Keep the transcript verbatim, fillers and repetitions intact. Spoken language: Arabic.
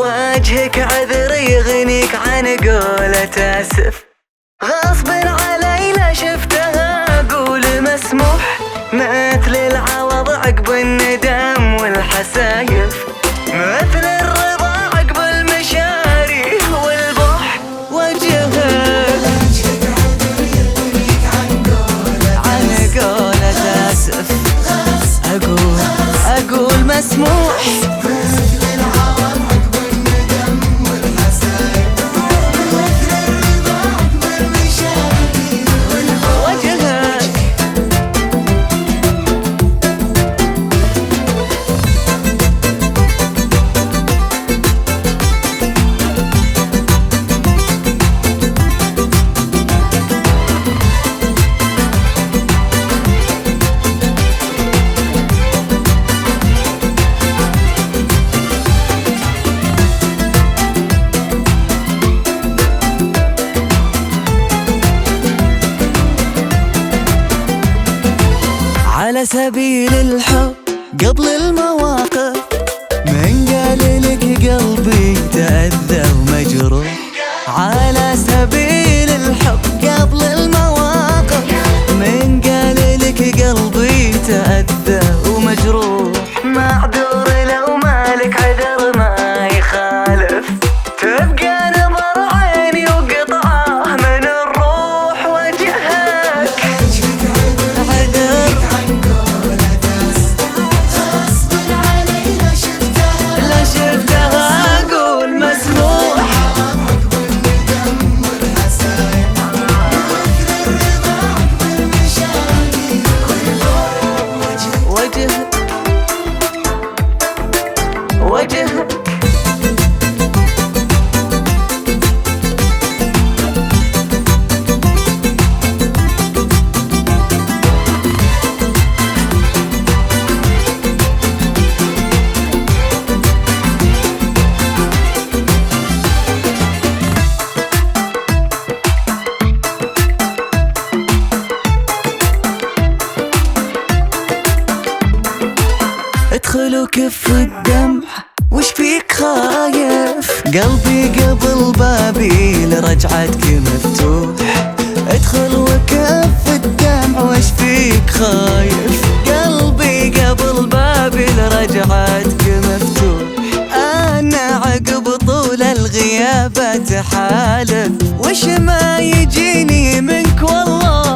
وجهك عذر يغنيك عن قولة اسف. غصب علي لا شفتها اقول مسموح، مثل العوض عقب الندم والحسايف، مثل الرضا عقب المشاري والبح. وجهك عن قولة اسف، اقول اقول مسموح. على سبيل الحب قبل المواقف، من قال لك قلبي تأذى ومجروح؟ على سبيل الحب قبل المواقف، من قال لك قلبي تأذى ومجروح؟ معذور لو مالك عذر ما يخالف، تبقى نظر عيني وقطعه من الروح. وجهك وجهك ادخل وكف الدمع، وش فيك خايف؟ قلبي قبل بابي لرجعتك مفتوح. ادخل وكف الدمع، وش فيك خايف؟ قلبي قبل بابي لرجعتك مفتوح. انا عقب طول الغياب اتحالف، وش ما يجيني منك والله